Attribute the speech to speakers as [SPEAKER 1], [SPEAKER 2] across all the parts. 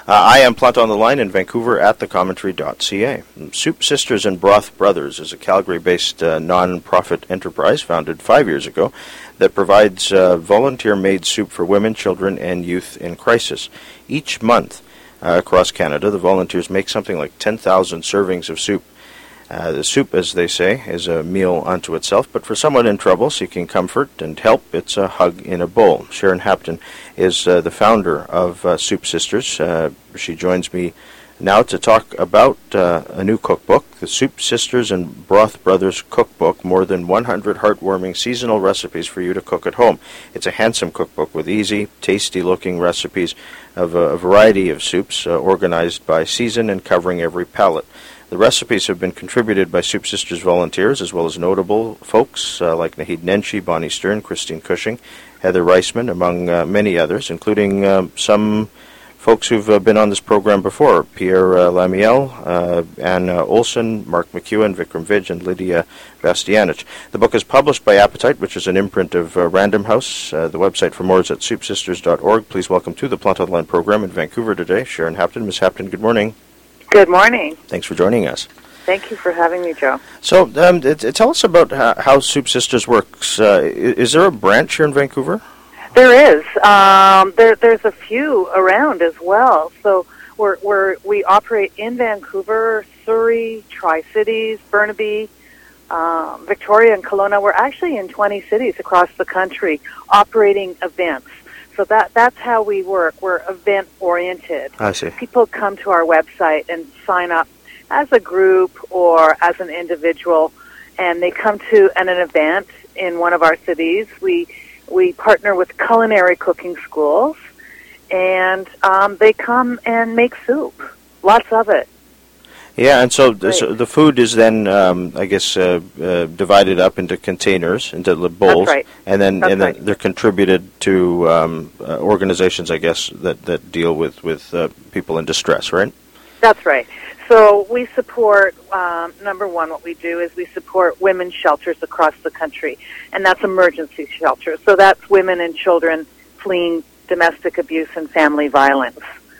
[SPEAKER 1] I am Plant on the Line in Vancouver at thecommentary.ca. Soup Sisters and Broth Brothers is a Calgary-based non-profit enterprise founded 5 years ago that provides volunteer-made soup for women, children, and youth in crisis. Each month across Canada, the volunteers make something like 10,000 servings of soup. The soup, as they say, is a meal unto itself, but for someone in trouble seeking comfort and help, it's a hug in a bowl. Sharon Hapton is the founder of Soup Sisters. She joins me now to talk about a new cookbook, the Soup Sisters and Broth Brothers Cookbook, more than 100 heartwarming seasonal recipes for you to cook at home. It's a handsome cookbook with easy, tasty-looking recipes of a variety of soups organized by season and covering every palate. The recipes have been contributed by Soup Sisters volunteers, as well as notable folks like Naheed Nenshi, Bonnie Stern, Christine Cushing, Heather Reisman, among many others, including some folks who've been on this program before: Pierre Lamiel, Anna Olson, Mark McEwen, Vikram Vij, and Lydia Bastianich. The book is published by Appetite, which is an imprint of Random House. The website for more is at soupsisters.org. Please welcome to the Plant on the Line program in Vancouver today, Sharon Hapton. Ms. Hapton, good morning.
[SPEAKER 2] Good morning.
[SPEAKER 1] Thanks for joining us.
[SPEAKER 2] Thank you for having me, Joe.
[SPEAKER 1] So, tell us about how Soup Sisters works. Is there a branch here in Vancouver?
[SPEAKER 2] There is. There's a few around as well. So we operate in Vancouver, Surrey, Tri-Cities, Burnaby, Victoria, and Kelowna. We're actually in 20 cities across the country operating events. So that's how we work. We're event-oriented.
[SPEAKER 1] I see.
[SPEAKER 2] People come to our website and sign up as a group or as an individual, and they come to an event in one of our cities. We partner with culinary cooking schools, and they come and make soup, lots of it.
[SPEAKER 1] Yeah, and so the food is then, I guess, divided up into containers, into the bowls,
[SPEAKER 2] That's right.
[SPEAKER 1] and then
[SPEAKER 2] That's
[SPEAKER 1] they're contributed to organizations, I guess, that deal with people in distress, right?
[SPEAKER 2] That's right. So we support, number one, what we do is we support women's shelters across the country, and that's emergency shelters. So that's women and children fleeing domestic abuse and family violence.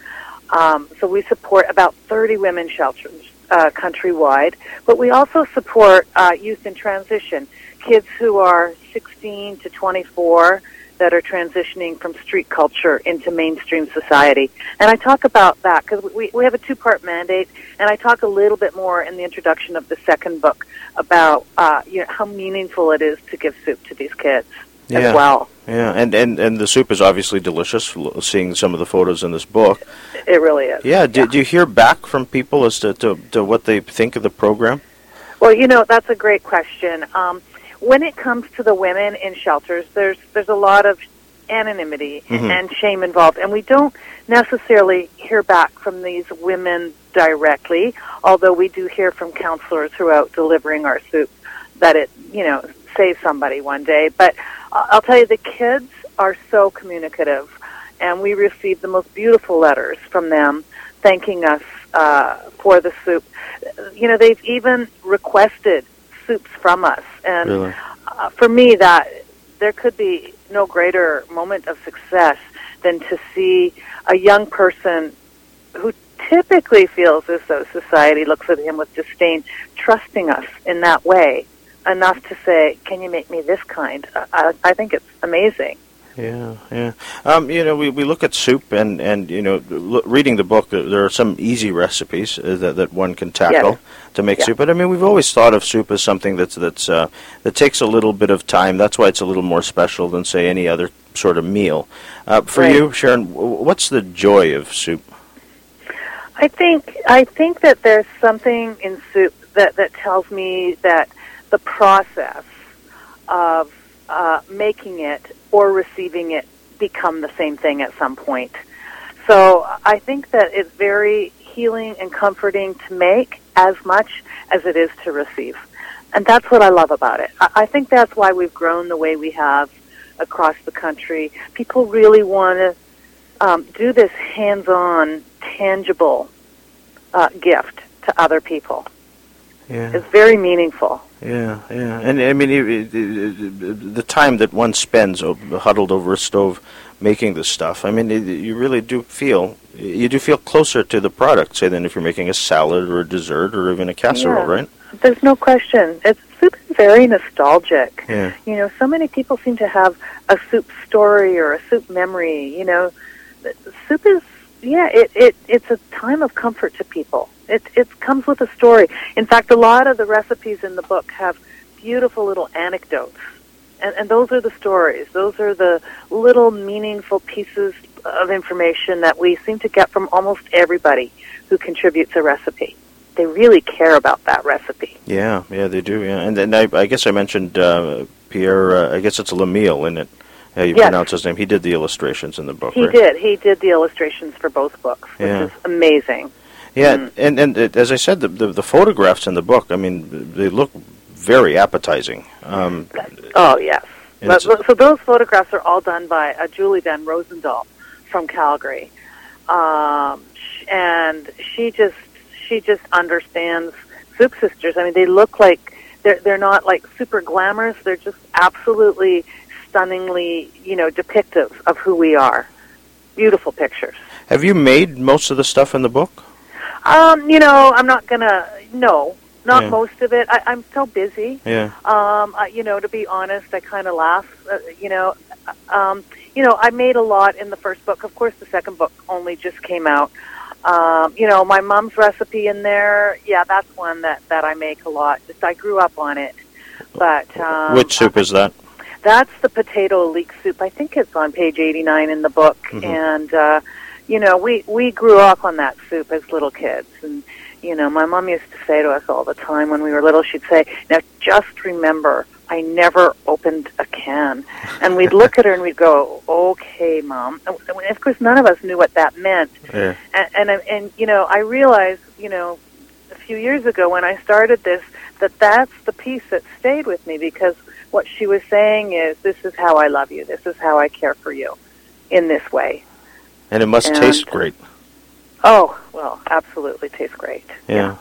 [SPEAKER 2] So we support about 30 women's shelters countrywide, but we also support youth in transition, kids who are 16 to 24 that are transitioning from street culture into mainstream society. And I talk about that because we have a two-part mandate, and I talk a little bit more in the introduction of the second book about how meaningful it is to give soup to these kids as well.
[SPEAKER 1] Yeah, and the soup is obviously delicious, seeing some of the photos in this book.
[SPEAKER 2] It really is.
[SPEAKER 1] Yeah, do you hear back from people as to what they think of the program?
[SPEAKER 2] Well, that's a great question. When it comes to the women in shelters, there's a lot of anonymity and shame involved, and we don't necessarily hear back from these women directly, although we do hear from counselors who are out delivering our soup that it, saves somebody one day. But I'll tell you, the kids are so communicative, and we receive the most beautiful letters from them thanking us for the soup. They've even requested soups from us, and
[SPEAKER 1] really?
[SPEAKER 2] For me, that there could be no greater moment of success than to see a young person who typically feels as though society looks at him with disdain, trusting us in that way enough to say, "Can you make me this kind?" I think it's amazing.
[SPEAKER 1] Yeah. We look at soup, and reading the book, there are some easy recipes that one can tackle to make soup. But I mean, we've always thought of soup as something that takes a little bit of time. That's why it's a little more special than, say, any other sort of meal. For you, Sharon, what's the joy of soup?
[SPEAKER 2] I think that there's something in soup that tells me that the process of making it or receiving it become the same thing at some point. So I think that it's very healing and comforting to make as much as it is to receive. And that's what I love about it. I think that's why we've grown the way we have across the country. People really want to do this hands-on, tangible gift to other people.
[SPEAKER 1] Yeah.
[SPEAKER 2] It's very meaningful.
[SPEAKER 1] Yeah. And I mean, the time that one spends huddled over a stove making this stuff, I mean, you really do feel, you do feel closer to the product, say, than if you're making a salad or a dessert or even a casserole, right?
[SPEAKER 2] There's no question. Soup is very nostalgic.
[SPEAKER 1] Yeah.
[SPEAKER 2] You know, so many people seem to have a soup story or a soup memory. You know, soup is, it's a time of comfort to people. It comes with a story. In fact, a lot of the recipes in the book have beautiful little anecdotes. And those are the stories. Those are the little meaningful pieces of information that we seem to get from almost everybody who contributes a recipe. They really care about that recipe.
[SPEAKER 1] Yeah, they do. Yeah, and then I guess I mentioned Pierre. I guess it's Lamille, isn't it? How you pronounce his name? He did the illustrations in the book.
[SPEAKER 2] He did. He did the illustrations for both books, which is amazing.
[SPEAKER 1] Yeah, and as I said, the photographs in the book, I mean, they look very appetizing.
[SPEAKER 2] Oh yes. So those photographs are all done by Julie Van Rosendahl from Calgary, and she just understands Soup Sisters. I mean, they look like they're not like super glamorous. They're just absolutely stunningly, depictive of who we are. Beautiful pictures.
[SPEAKER 1] Have you made most of the stuff in the book?
[SPEAKER 2] I'm not gonna. No, not most of it. I'm so busy.
[SPEAKER 1] Yeah.
[SPEAKER 2] To be honest, I kind of laugh. I made a lot in the first book. Of course, the second book only just came out. My mom's recipe in there. Yeah, that's one that I make a lot. Just I grew up on it. But
[SPEAKER 1] which soup is that?
[SPEAKER 2] That's the potato leek soup. I think it's on page 89 in the book. And we grew up on that soup as little kids. And my mom used to say to us all the time when we were little, she'd say, "Now just remember, I never opened a can." And we'd look at her and we'd go, "Okay, Mom." And of course, none of us knew what that meant.
[SPEAKER 1] Yeah.
[SPEAKER 2] And I realized, a few years ago when I started this, that's the piece that stayed with me, because what she was saying is, this is how I love you. This is how I care for you in this way.
[SPEAKER 1] And it must taste great.
[SPEAKER 2] Oh, well, absolutely tastes great.
[SPEAKER 1] Yeah.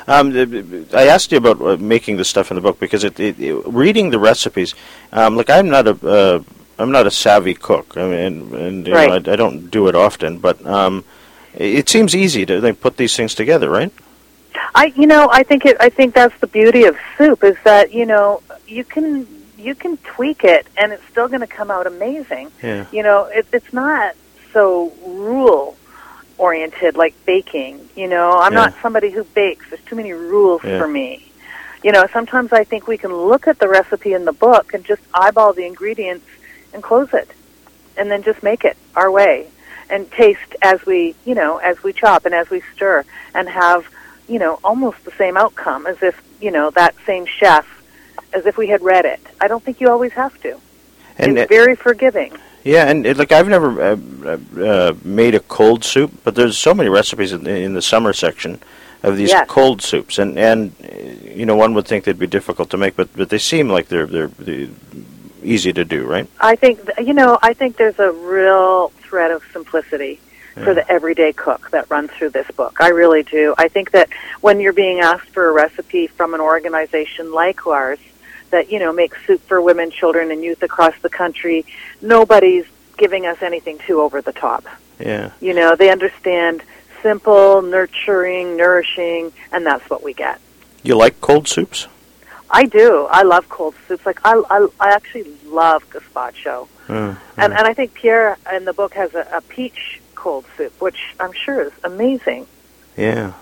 [SPEAKER 1] I asked you about making the stuff in the book because reading the recipes, I'm not a savvy cook. I mean, I don't do it often, but it seems easy to put these things together, right? I
[SPEAKER 2] think that's the beauty of soup, is that you can tweak it and it's still going to come out amazing.
[SPEAKER 1] Yeah.
[SPEAKER 2] It's not so rule oriented like baking. I'm not somebody who bakes. There's too many rules for me. Sometimes I think we can look at the recipe in the book and just eyeball the ingredients and close it, and then just make it our way and taste as we chop and as we stir, and have almost the same outcome as if that same chef, as if we had read it. I don't think you always have to. And it's very forgiving.
[SPEAKER 1] Yeah, and I've never made a cold soup, but there's so many recipes in the summer section of these cold soups, and one would think they'd be difficult to make, but they seem like they're easy to do, right? I think
[SPEAKER 2] there's a real thread of simplicity for the everyday cook that runs through this book. I really do. I think that when you're being asked for a recipe from an organization like ours that, makes soup for women, children, and youth across the country, nobody's giving us anything too over the top.
[SPEAKER 1] Yeah.
[SPEAKER 2] They understand simple, nurturing, nourishing, and that's what we get.
[SPEAKER 1] You like cold soups?
[SPEAKER 2] I do. I love cold soups. Like I actually love gazpacho. And I think Pierre in the book has a peach cold soup, which I'm sure is amazing.
[SPEAKER 1] Yeah.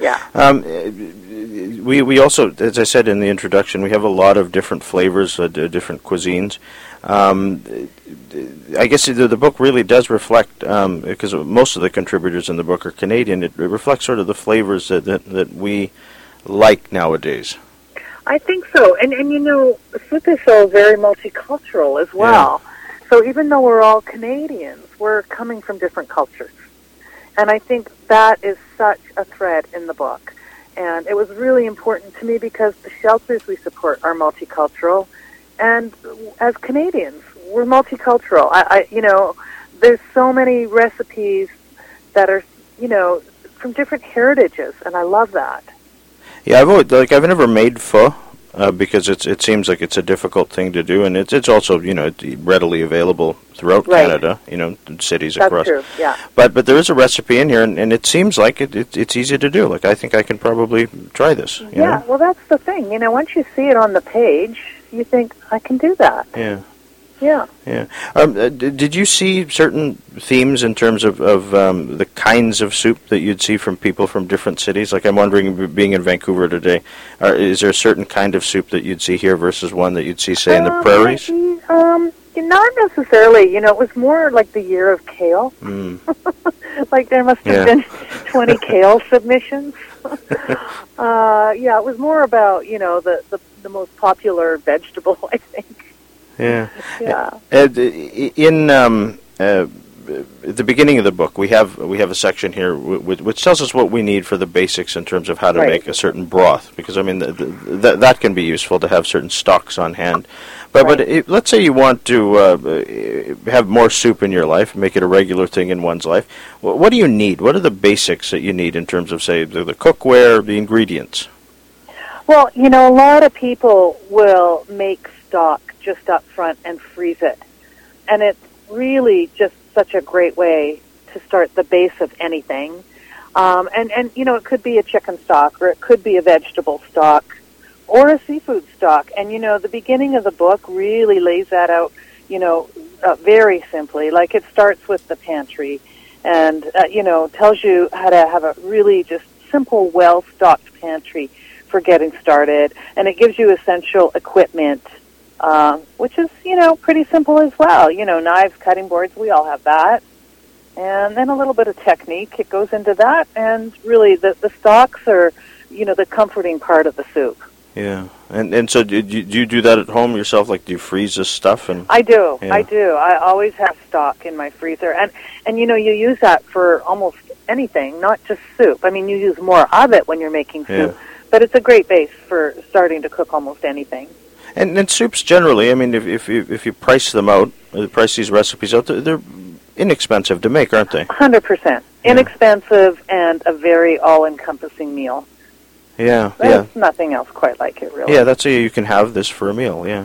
[SPEAKER 2] Yeah.
[SPEAKER 1] We also, as I said in the introduction, we have a lot of different flavors, different cuisines. I guess the book really does reflect, because most of the contributors in the book are Canadian, it reflects sort of the flavors that we like nowadays.
[SPEAKER 2] I think so. And soup is so very multicultural as well. Yeah. So even though we're all Canadians, we're coming from different cultures. And I think that is such a thread in the book. And it was really important to me because the shelters we support are multicultural. And as Canadians, we're multicultural. There's so many recipes that are, from different heritages, and I love that.
[SPEAKER 1] Yeah, I've never made pho, because it seems like it's a difficult thing to do, and it's also readily available throughout
[SPEAKER 2] Right.
[SPEAKER 1] Canada, in cities
[SPEAKER 2] That's
[SPEAKER 1] across.
[SPEAKER 2] true, yeah.
[SPEAKER 1] But there is a recipe in here, and it seems like it's easy to do. Like, I think I can probably try this. You
[SPEAKER 2] Yeah,
[SPEAKER 1] know?
[SPEAKER 2] well, that's the thing. Once you see it on the page, you think, I can do that.
[SPEAKER 1] Yeah.
[SPEAKER 2] Yeah.
[SPEAKER 1] Yeah. Did you see certain themes in terms of the kinds of soup that you'd see from people from different cities? Like, I'm wondering, being in Vancouver today, is there a certain kind of soup that you'd see here versus one that you'd see, say, in the prairies?
[SPEAKER 2] Not necessarily. It was more like the year of kale.
[SPEAKER 1] Mm.
[SPEAKER 2] Like there must have been 20 kale submissions. It was more about, the most popular vegetable, I think.
[SPEAKER 1] Yeah.
[SPEAKER 2] Yeah.
[SPEAKER 1] At the beginning of the book, we have a section here which tells us what we need for the basics in terms of how to
[SPEAKER 2] Right.
[SPEAKER 1] make a certain broth. Because that can be useful to have certain stocks on hand. But let's say you want to have more soup in your life, make it a regular thing in one's life. What do you need? What are the basics that you need in terms of, say, the cookware, the ingredients?
[SPEAKER 2] Well, a lot of people will make stock just up front and freeze it. And it's really just such a great way to start the base of anything. And it could be a chicken stock, or it could be a vegetable stock, or a seafood stock. And, the beginning of the book really lays that out, very simply. Like, it starts with the pantry and, tells you how to have a really just simple, well-stocked pantry for getting started. And it gives you essential equipment, which is, pretty simple as well. Knives, cutting boards, we all have that. And then a little bit of technique, it goes into that. And really, the stocks are, the comforting part of the soup.
[SPEAKER 1] Yeah. And so do you do that at home yourself? Like, do you freeze this stuff?
[SPEAKER 2] I do.
[SPEAKER 1] Yeah.
[SPEAKER 2] I do. I always have stock in my freezer. And you use that for almost anything, not just soup. I mean, you use more of it when you're making soup.
[SPEAKER 1] Yeah.
[SPEAKER 2] But it's a great base for starting to cook almost anything.
[SPEAKER 1] And soups generally, I mean, if you price them out, price these recipes out, they're inexpensive to make, aren't they?
[SPEAKER 2] 100%. Inexpensive and a very all-encompassing meal.
[SPEAKER 1] Yeah,
[SPEAKER 2] There's nothing else quite like it, really.
[SPEAKER 1] Yeah, that's you can have this for a meal. Yeah.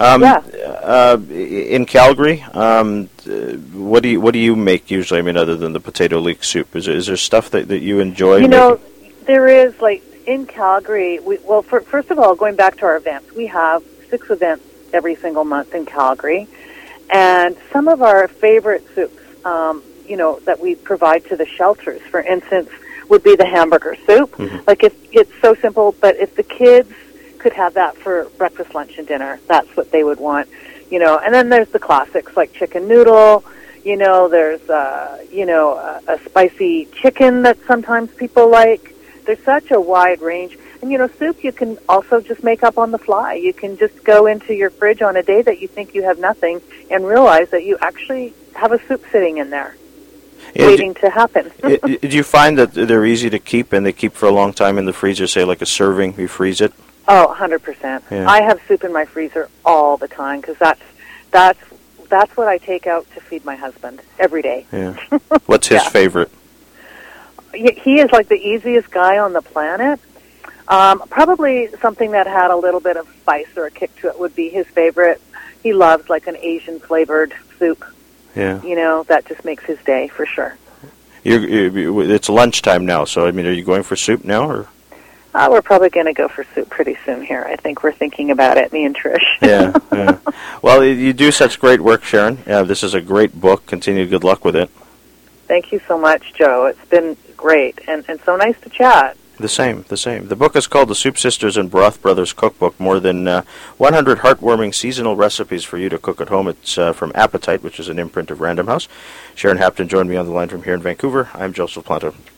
[SPEAKER 1] In Calgary, what do you make usually? I mean, other than the potato leek soup, is there stuff that you enjoy?
[SPEAKER 2] There is, like, in Calgary. First of all, going back to our events, we have 6 events every single month in Calgary, and some of our favorite soups, that we provide to the shelters, for instance, would be the hamburger soup. Mm-hmm. Like, it's so simple, but if the kids could have that for breakfast, lunch, and dinner, that's what they would want. And then there's the classics like chicken noodle. There's a spicy chicken that sometimes people like. There's such a wide range. And, soup you can also just make up on the fly. You can just go into your fridge on a day that you think you have nothing and realize that you actually have a soup sitting in there. Waiting to happen.
[SPEAKER 1] Do you find that they're easy to keep and they keep for a long time in the freezer, say like a serving, you freeze it?
[SPEAKER 2] Oh, 100%. Yeah. I have soup in my freezer all the time because that's what I take out to feed my husband every day.
[SPEAKER 1] Yeah. What's his favorite?
[SPEAKER 2] He is like the easiest guy on the planet. Probably something that had a little bit of spice or a kick to it would be his favorite. He loves like an Asian flavored soup.
[SPEAKER 1] Yeah.
[SPEAKER 2] That just makes his day for sure.
[SPEAKER 1] It's lunchtime now, so I mean, are you going for soup now, or?
[SPEAKER 2] We're probably going to go for soup pretty soon here. I think we're thinking about it, me and Trish.
[SPEAKER 1] Yeah. Well, you do such great work, Sharon. This is a great book. Continued good luck with it.
[SPEAKER 2] Thank you so much, Joe. It's been great and so nice to chat.
[SPEAKER 1] The same. The book is called The Soup Sisters and Broth Brothers Cookbook. More than 100 heartwarming seasonal recipes for you to cook at home. It's from Appetite, which is an imprint of Random House. Sharon Hapton joined me on the line from here in Vancouver. I'm Joseph Planta.